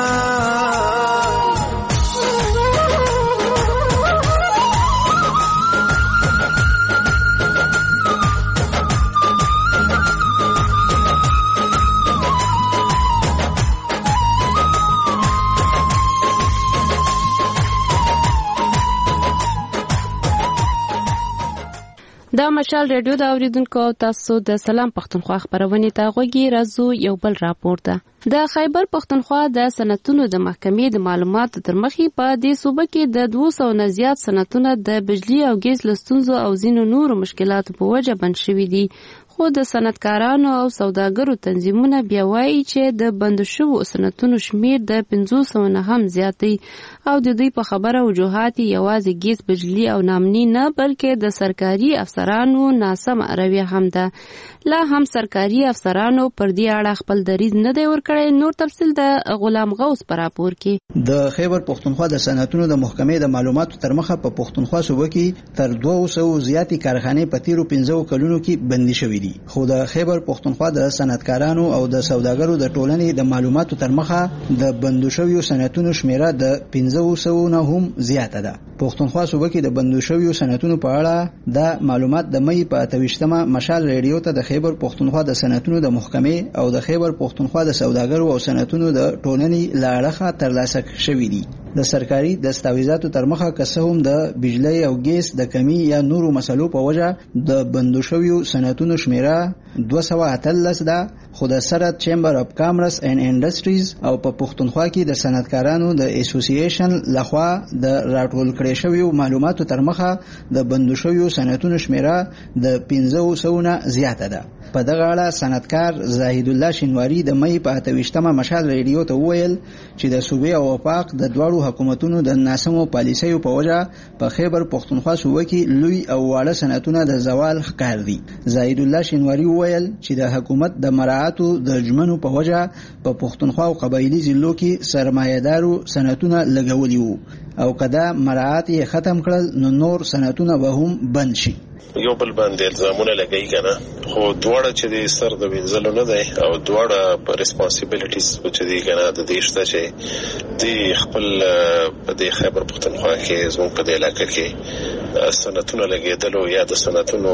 دا مشال ریډیو دا اوریدونکو تاسو د سلام پښتونخوا خبرونه ته غوږی راځو یو بل راپور ده د خیبر پښتونخوا د صنعتونو د محکمې د معلوماتو تر مخې په دې صوبه کې د دوه سوه نه زیات صنعتونه د بجلی او ګیس لستونزو او ځینو نورو مشکلاتو په وجه بند شوي دي خو د صنعتکارانو او سوداګرو تنظیمونه بیا وایي چې د بند شوو صنعتونو شمیر د پنځه سوه نه هم زیات دی او د دوی په خبره وجوهات یوازې ګیس بجلی او نامني نه بلکې د سرکاري افسرانو ناسم رویه هم ده لا هم سرکاري افسرانو پر دې اړه خپل دریځ نه دی ورکړی نور تفصیل د غلام غوث پر راپور کې د خیبر پښتونخوا د صنعتونو د محکمې د معلوماتو تر مخه په پښتونخوا صوبه کې تر دوه سوه زیاتې کارخانې په تیرو پنځه کلونو کې بندي شوې دي خو د خیبر پښتونخوا د صنعتکارانو او د سوداګرو د ټولنې د معلوماتو تر مخه د بندو شویو صنعتونو شمیره د پنځه سوه نه هم زیاته ده پښتونخوا صوبه کې د بندو شویو صنعتونو په اړه د معلومات د مې په اتویشتمه مشال ریډیو ته د خیبر پښتونخوا د صنعتونو د محکمې او د خیبر پښتونخوا د سوداګرو او صنعتونو د ټولنې لاړه ترلاسه شوې دي د سرکاري دستاویزاتو تر مخه که څه هم د بجلی او ګیس د کمی یا نورو مسلو په وجه د بندو شویو صنعتونو شمیره دوه سوه اتلس ده خو د سرت چیمبر اف کامرس اینڈ انډستریز او په پښتونخوا کې د صنعتکارانو د اسوسییشن لخوا د راټول کړي شویو معلوماتو تر مخه د بندو شویو صنعتونو شمیره د پنځه سوه نه زیاته ده په دغه اړه صنعتکار زاهد الله شینواری د مې په اتویشتمه مشال ریډیو ته وویل چې د صوبې او وفاق د دواړو حکومتونو د ناسمو پالیسیو په وجه په خیبر پښتونخوا صوبه کې لوی او واړه صنعتونه د زوال ښکار دي زاهد الله شینواری وویل چې د حکومت د مراعاتو د ژمنو په وجه په پښتونخوا او قبایلی ضلعو کې سرمایه‌دارو صنعتونه لګولي وو او کدا مراعات یې ختم کړل نو نور صنعتونه به هم بند شي یو بل باندې الزامونه لګی کنه خو دواړه چې د سر د وینځلو نه دی او دواړه په ریسپانسیبিলিټیز چې دی کنه د دې شته چې دی خپل په دې خیبر پښتونخوا کې زموږ په دې علاقې کې صنعتونه لګیدلو یا د صنعتونو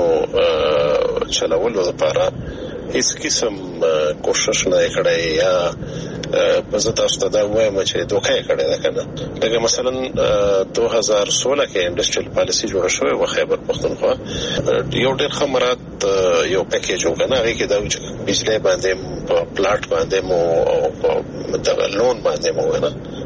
چلولو لپاره هیڅ قسم کوشش نه کړی یا په زړه تاسو ته دا وایم چې دوکه کړی دا کنه لکه مثلا دوه هزار سولہ کې انډستریال پالیسی جوړه شوې و خیبر پښتونخوا یو ډېر خمرات یو پیکیج وکنه هغه کې دا چې بجلی باندې په پلاټ باندې مو او په لون باندې مو نه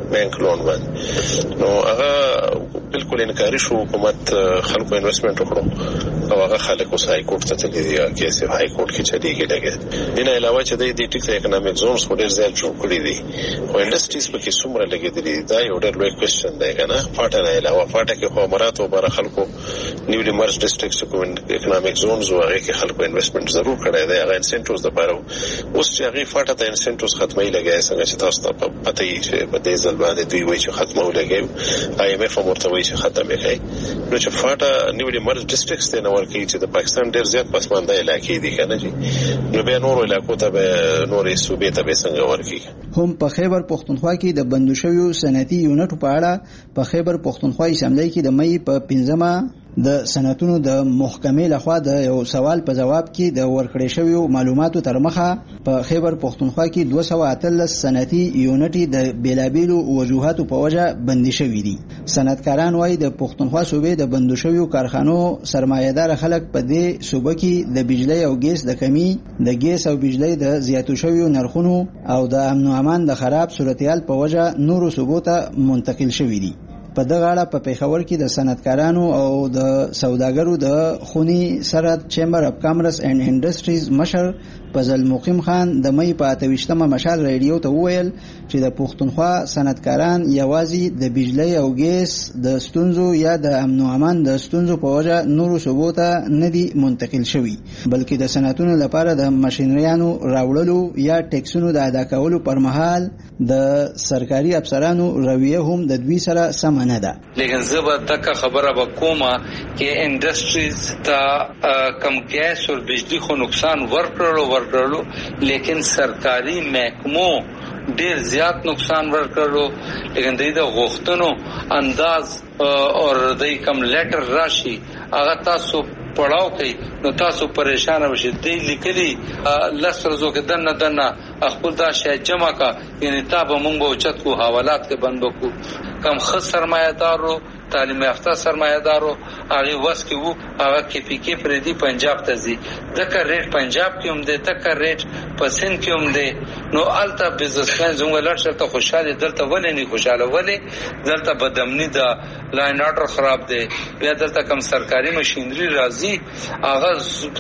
بانک لون باندې. نو هغه بالکل انکاري شو حکومت خلکو انویسټمنت وکړو او هغه خلک اوس هاي کورټ ته تللي دي کیس هاي کورټ کې چلیږي لګي. نه علاوه چې د دې ټیک اکونومیک زونز په ډیر ځای جوړ کړی دي او انډستریز په کې څومره لګیدلي دا یو ډېر لوی کوېسچن دی کنه. فاټه نه علاوه فاټه کې خو امارات او بر خلکو نیولی مرج ډیسټریکټس کو اکونومیک زونز او هغه کې خلکو انویسټمنت ضرور کړی دی. هغه انسنټیوز د پاره اوس چې هغه فاټه ته انسنټیوز ختمي لګای څنګه چې تاسو ته پته یې چې په دې ځل باندې دوی وایي چې ختمو لګي آی ایم ایف ورته وایي چې ختمه کوي. نو چې فاټه نیولی مرج ډیسټریکټس ته نور کې چې د پاکستان ډېر زیات پسمانده علاقې دي کنه جی. نو به نور علاقو ته به نورې صوبې ته به څنګه ورکی. هم په خیبر پختونخوا کې د بندو شویو صنعتي یونټو په اړه په خیبر پختونخوا اسمبلی کې د مې په پنځمه د صنعتونو د محکمې لخوا د یو سوال په جواب کې د ورکړې شویو معلوماتو تر مخه په خیبر پختونخوا کې دوه سوه اتلس صنعتي یونټي د بیلابیلو وجوهاتو په وجه بندي شوي دي. صنعتکاران وایي د پختونخوا صوبې د بندو شویو کارخانو سرمایه‌دار خلک په دې صوبه کې د بجلی او ګیس د کمی د ګیس او بجلی د زیاتو شویو نرخونو او د امن او امان د خراب صورتحال په وجه نورو صوبو ته منتقل شوي دي. په دغه اړه په پیښور کې د صنعتکارانو او د سوداګرو د خونی سره چیمبر اف کامرس اینڈ انډستریز مشر فضل مقیم خان د مې په اته ویشتمه مشال رادیو ته وویل چې د پښتونخوا صنعتکاران یوازې د بجلی او ګیس د ستونزو یا د امن او امان د ستونزو په وجه نورو صوبو ته نه دي منتقل شوي بلکې د صنعتونو لپاره د ماشینریانو راوړلو یا ټیکسونو د ادا کولو پر مهال د سرکاري افسرانو رویه هم د دوی سره سم نه ده. لیکن زبر تک خبره وکوما کې انډستریز ته کم ګیس او بجلی خو نقصان ورکړلو ورکړلو لیکن سرکاري محکمو ډیر زیات نقصان ورکړلو. لیکن د دې غوښتنو انداز او د کم لیټر راشي هغه تاسو پړاو کوي نو تاسو پریشان وشئ. دې لیکلي لسرزو کې دنه دنه خپل دا شی جمع کا یعنی تاب مونږ به چت کو حوالات کې بند وکړو. کم خاص سرمایه‌دارو تعلیم یافته سرمایه‌دارو هغه وس کې وو هغه کې پی کې پر دې پنجاب ته ځي دغه ریټ پنجاب کې هم دې تک ریټ پسند کې هم دې نو الته بزنسمن زموږ لړ شرط خوشاله دلته ولې نه خوشاله ولې دلته بدامنی دا لاین اورډر خراب دی بیا دلته کم سرکاري ماشينري راځي هغه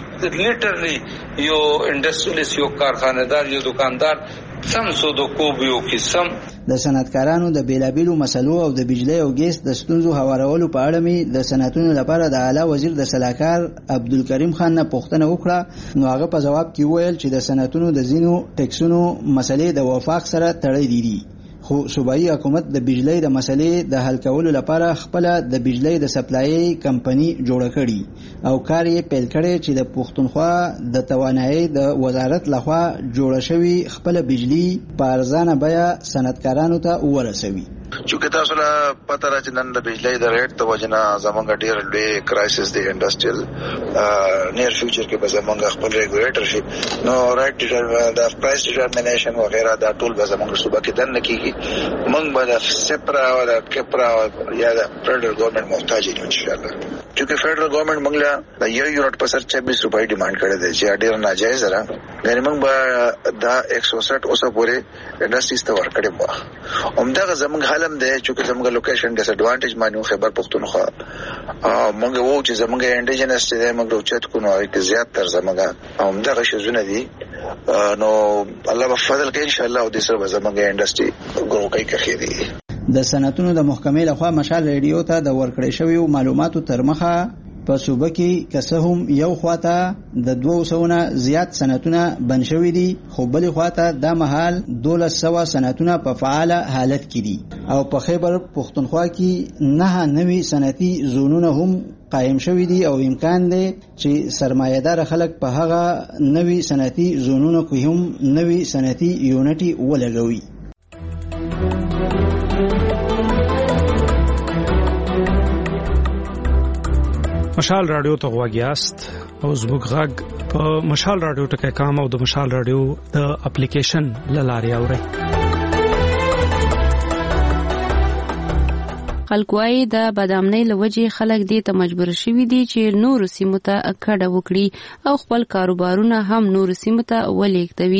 لیټرلی یو انډستریالیست یو کارخانه‌دار یو دکاندار سم سودو کو بیو کې سم د صنعتکارانو د بیلابیلو مسلو او د بجلی او ګیس د ستونزو هوارولو په اړه می د صنعتونو لپاره د اعلی وزیر د سلاکار عبدالکریم خان نه پوښتنه وکړه نو هغه په جواب کې ویل چې د صنعتونو د زینو ټیکسونو مسلې د وفاق سره تړلې دي خو صوبایي حکومت د بجلی د مسلې د حل کولو لپاره خپل د بجلی د سپلای کمپنی جوړ کړي او کار یې پیل کړي چې د پښتونخوا د توانایي د وزارت لخوا جوړ شوی خپل بجلی په ارزانه بیه صنعتکارانو ته ورسوي. چونکه تاسو لا پته را چې نن د بجلی د ریټ د وجنه زمونږ ډیر لوی کرایسس دی انډستریل نیر فیوچر کې به زمونږ خپل ریګولیټر شي نو رائټ د پرایس ډیټرمینیشن وغیرہ دا ټول به زمونږ صوبه کې دنه کیږي موږ به د سپرا او د کپرا یا د فدرل ګورنمنت محتاج یو ان شاء الله چونکه فدرل ګورنمنت موږ له یو یونټ په سر چوبیس روپۍ ډیماند کړی دی چې ډیر ناجایز را غیر موږ به دا ایک سو ساٹھ اوسه پورې انډستریز ته ورکړی و همدغه زمونږ حالم دی چې زموږ لوکیشن ډیس اډوانټیج مانیو خیبر پختونخوا موږ وو چې زموږ انډیجنس دی موږ اوچت کو نو کې زیات تر زموږ همدغه شزونه دي نو الله په فضل کې ان شاء الله او د سره زموږ انډستری ګرو کوي کوي دي. د صنعتونو د محکمې لخوا مشال ریډیو ته د ورکړې شویو معلوماتو تر مخه په صوبه کې کسه هم یو خواته د دوه سوونه زیات صنعتونه بند شوي دي خو بلې خواته دا مهال دولس سوه صنعتونه په فعاله حالت کې دي او په خیبر پښتونخوا کې نه نوي صنعتي زونونه هم قائم شوي دي او امکان دی چې سرمایه‌دار خلک په هغه نوي صنعتي زونونو کې هم نوي صنعتي یونټي ولګوي. مشال رادیو ته غواګیاست او زموږ غږ په مشال رادیو ټکي کام او د مشال رادیو د اپلیکیشن لاري اوري. خلکوای د بادامنۍ لوجې خلک دې ته مجبور شوي دي چې نور سیمو ته کډه وکړي او خپل کاروبارونه هم نور سیمو ته ولېږدوي.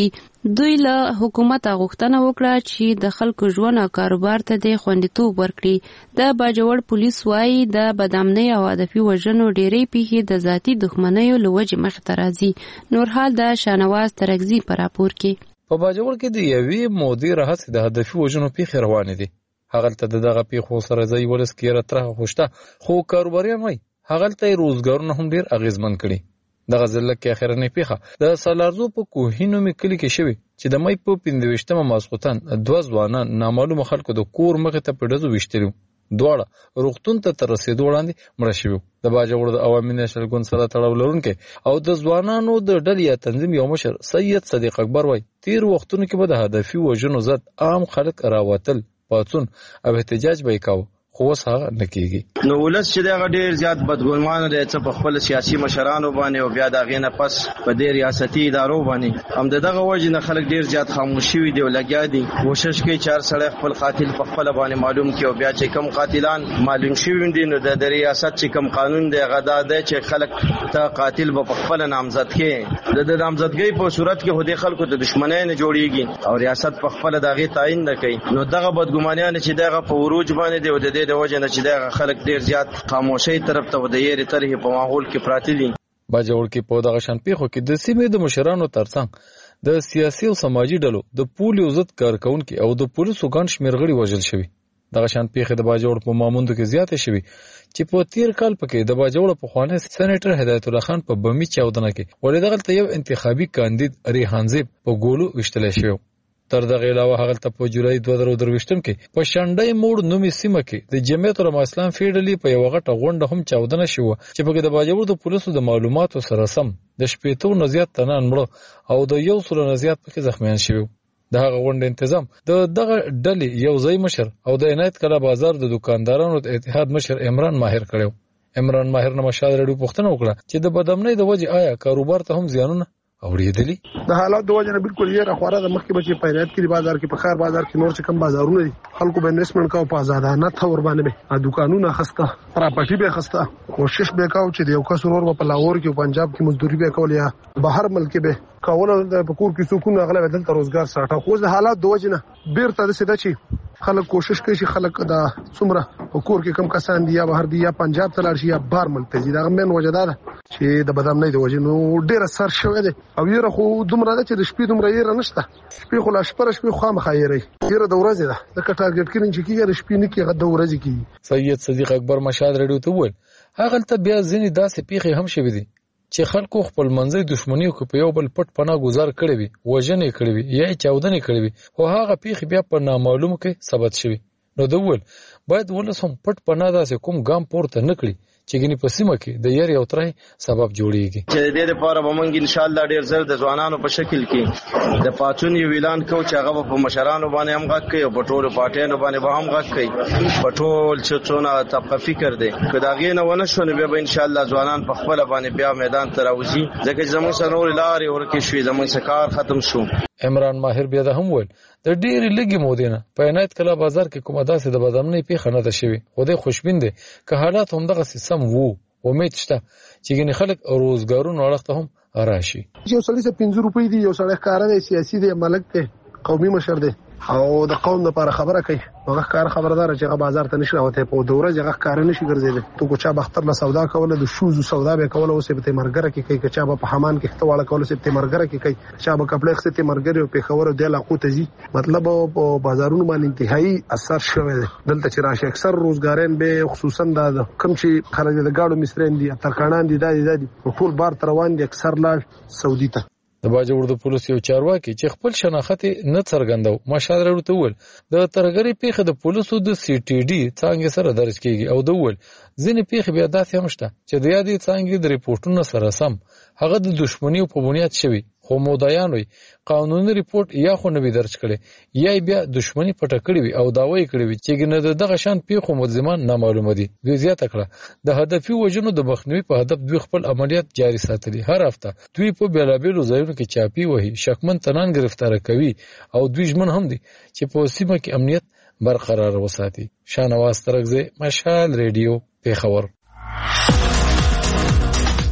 دوی له حکومت غوښتنه وکړه چې د خلکو ژوند او کاروبار ته د خوندیتوب ورکړي. د باجوړ پولیس وایي د بدامنۍ او هدفي وژنو ډېرې پیښې د ذاتي دښمنیو له وجې مخې ته راځي. نور حال د شانواز ترکزي په راپور کې. په باجوړ کې د یوې مودې راهیسې د هدفي وژنو پیښې روانې دي. هغلته د دغه پیښو سره ځای ولس کې یره ترخه خوشته، خو کاروباریان وایي هغلته یې روزګارونه هم ډېر اغېزمن کړي. دغه ځل کې اخرنۍ پیښه د سالارزو په کوهي نومي کلي کې شوې چې د مۍ په پنځه ویشتمه ماسخوتن دوه ځوانان نامعلومه خلکو د کور مخې ته په ډزو ویشتلي وو. دواړه روغتون ته تر رسېدو وړاندې مړه شوي. د باجوړ د عوامي نیشنل ګوند سره تړاو لرونکی او د ځوانانو د ډلې یا تنظیم یو مشر سید صدیق اکبر وایي تیر وختونو کې به د هدفي وژنو ضد عام خلک راوتل، پاڅون او احتجاج به یې کاوه، خو اوس هغه نه کېږي. نو ولس چې دغه ډېر زیات بدګمانه دی څه په خپل سیاسي مشرانو باندې او بیا د هغې نه پس په دې ریاستي ادارو باندې هم د دغه وجې نه خلک ډېر زیات خاموش شوي دي او لګیا دي. کوشش کوي چې هر سړی خپل قاتل په خپله باندې معلوم کړي او بیا چې کوم قاتلان معلوم شوي دي نو د ریاست چې کوم قانون دی هغه دا دی چې خلک ته قاتل به په خپله نامزد کړي. د نامزدګۍ په صورت کې خو دې خلکو ته دښمنۍ نه جوړېږي او ریاست په خپله د هغې تعیین نه کوي. نو دغه بدګمانیان چې دغه په عروج باندې دی او د دې د وجې نه چې دغه خلک ډېر زیات خاموشۍ طرف ته د یېرې طرحې په ماحول کې پراته دي. باجوړ کې په دغه شان پیښو کې د سیمې د مشرانو ترڅنګ د سیاسي او سماجي ډلو د پولیو ضد کارکونکي او د پولیسو ګڼ شمېر غړي وژل شوي. دغه شان پیښې د باجوړ په ماموندو کې زیاتې شوي چې په تیر کال پکې د باجوړ پخوانی سېنیټر هدایت الله خان په بمي چاودنه کې ولې دغلته یو انتخابي کاندید ریحانزیب په ګولو وشتلی شوی. تر دغه علاوه هغلته په جولای دوه زره درویشتم کې په شانډۍ موړ نومي سیمه کې د جمعیت علماء اسلام فیډرالي په یوه غټه غونډه هم چاودنه شوه چې پکې د باجوړ د پولیسو د معلوماتو سره سم د شپېتو نه زیات تنان مړه او د یو سلو نه زیات پکې زخمیان شوي. د هغه غونډې تنظیم د دغه ډلې یو ځای مشر او د عنایت کلا بازار د دکاندارانو د اتحاد مشر عمران ماهر کړو. عمران ماهر نه مشال رډیو پوښتنه وکړه چې د بدامنۍ د وجې آیا کاروبار ته هم زیانونه اوریدلی؟ د حالات د وجه نه بالکل یې راخواره د مخکې بچي پیدایت کې بازار کې په خار بازار کې نور څه کم بازارونه دي خلکو به انویسټمنټ کاو په آزادانه تور باندې به دکانونه خسته پراپرټي به خسته کوشش به کاو چې د یو کس نور په لاهور کې پنجاب کې مزدوري به کول یا بهر ملک به کاونه د پکور کې سکون اغلب دلته روزګار ساته. خو د حالات د وجه نه بیرته د سده چی خلک کوشش کوي چې خلک دا څومره پکور کې کم کسان دي یا بهر دي یا پنجاب ته لاړ شي یا بهر ملک ته ځي. دا مین وجه ده چې د بدامنۍ د وجه نو ډېر اثر شوی دی او یره خو دومره ده چې د شپې دومره یره نشته. شپې خو لا شپه شپې خامخا یری یره د ورځې ده لکه ټارګټ کړي چې کیږي د شپې نه کیږي د ورځې کیږي. سید صدیق اکبر مشاد رډیو ته وویل هغلته بیا ځینې داسې پیښې هم شوي دي چې خلکو خپل منځي دښمنیو کې په یو بل پټ پناه گزار کړی وي، وژنې کړی وي یا چاودنې کړی وي او هغه پیښې بیا په نامعلومو کې ثبت شوي. نو د وویل باید ولس هم پټ پناه داسې کوم ګام پورته نه کړي چې ګنې په سیمه کې د یری او ترهې سبب جوړیږي. چې د دې لپاره به موږ ان شاء الله ډېر زر د ځوانانو په شکل کې د پاڅون یو اعلان کوو چې هغه په مشرانو باندې هم غږ کوي او په ټولو پارټیانو باندې به هم غږ کوي په ټول چې څونه طبقه فکر دی. که د هغې نه ونه شو نو بیا به ان شاء الله ځوانان په خپله باندې بیا میدان ته راوځي ځکه چې زموږ سره نورې لارې ورکې شوې زموږ څخه کار ختم شو. عمران ماهر بیا دا هم وویل د ډېرې لږې مودې نه په عنایت کلا بازار کې کومه داسې د بدامنۍ پیښه نه ده شوې. خو دی خوشبین دی که حالات همدغسې سم وو امید شته چې ګنې خلک روزګارونو اړخ ته هم راشي. یو سړی څه پنځه روپۍ دي یو سړی ښکاره دی سیاسي دی ملک دی قومي مشر دی او د قوم لپاره خبره کوي هغه ښکاره خبردار چې هغه بازار ته نشي راوتی په د ورځې هغه ښکاره نشي ګرځېدلی. تو که چا به اختر له سودا کوله د شوزو سودا به یې کوله اوس یې به تیمرګره کې کوي که چا به په حمان کې خته واړه کوله اوس یې په تیمرګره کې کوي چا به کپړې اخیستې تیمرګرې او پېښور او دې علاقو ته ځي. مطلب په بازارونو باندې انتهایي اثر شوی دی. دلته چې راشي اکثر روزګاران به خصوصا دا کم چې خلک د ګاډو مصریان دي ترکاڼان دي دا دي دا دي ټول بار ته روان دي اکثر لاړ سعودي ته. د باجوړ د پولیس یو چارواکي چې خپل شناخت نه څرګندو مشال رډیو ته وویل د ترګرې پیښه د پولیسو د سی ټي ډي څانګې سره درج کیږي او د وویل ځینې پیښې بیا داسې هم شته چې د یادې څانګې د ریپورټونو سره سم هغه د دښمنیو په بنیاد شوي خو مدعیان وي قانوني ریپورټ یا خو نه وي درج کړی یا بیا دښمني پټه کړې وي او دعوی کړې وي چې ګنه د دغه شان پیښو ملزمان نامعلومه دي. دوی زیاته کړه د هدفي وژنو د مخنیوي په هدف دوی خپل عملیات جاري ساتلي. هر هفته دوی په بیلابیلو ځایونو کې چاپی وهي شکمن تنان گرفتار کوي او دوی ژمن هم دي چې په سیمه کې امنیت برقرار وساتي. شانواز ترکزی مشال ریډیو پیښور.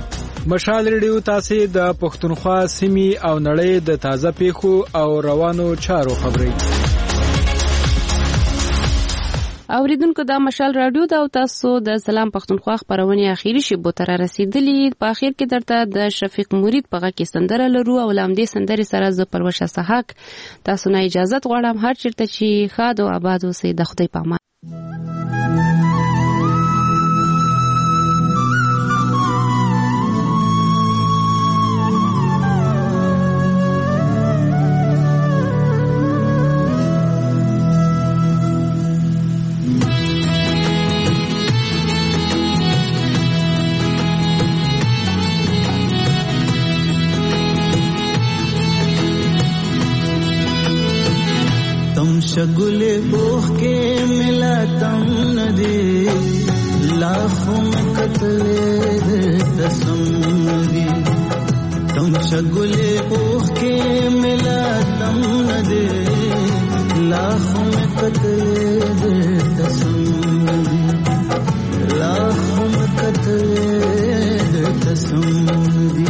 مشال ریډیو تاسو د پښتونخوا سیمې او نړۍ د تازه پیښو او روانو چارو خبري اوریدونکو د مشال رادیو دا تاسو د سلام پښتونخوا خبرونه اخیری شیبو تر رسیدلې په اخر کې درته د شفیق مرید په غږ کې سندره لرو او لامدې سندري سره ز پروشه سحق تاسو نه اجازه غواړم هر چیرته چې خاد او آباد اوسئ د خدای په امان. शगुले ओख के मिला तम न दे लाखों में कतले दसम दे तम शगुले ओख के मिला तम न दे लाखों में कतले दसम दे लाखों में कतले दसम दे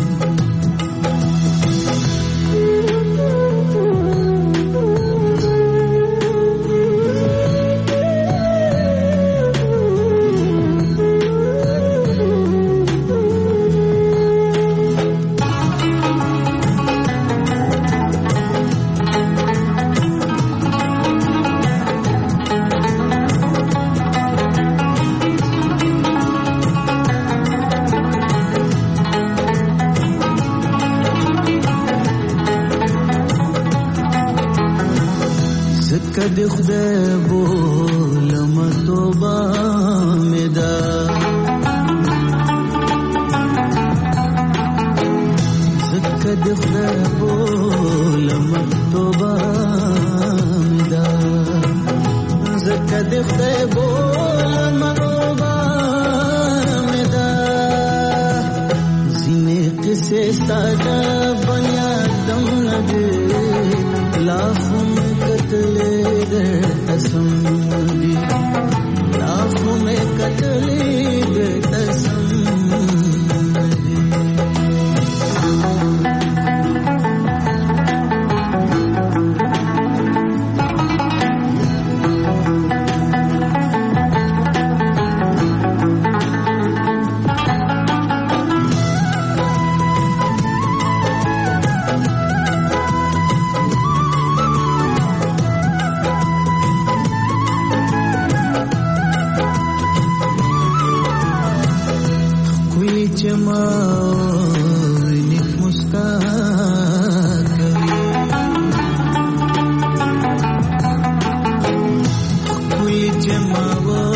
کد خدای بولم توبه مدا زکد خدای بولم توبه مدا زکد خدای بولم توبه مدا زینه قصه ساده بنیادم نده लाखों में कतले दे कसम दी लाखों में कतले दे कसम दी जमावा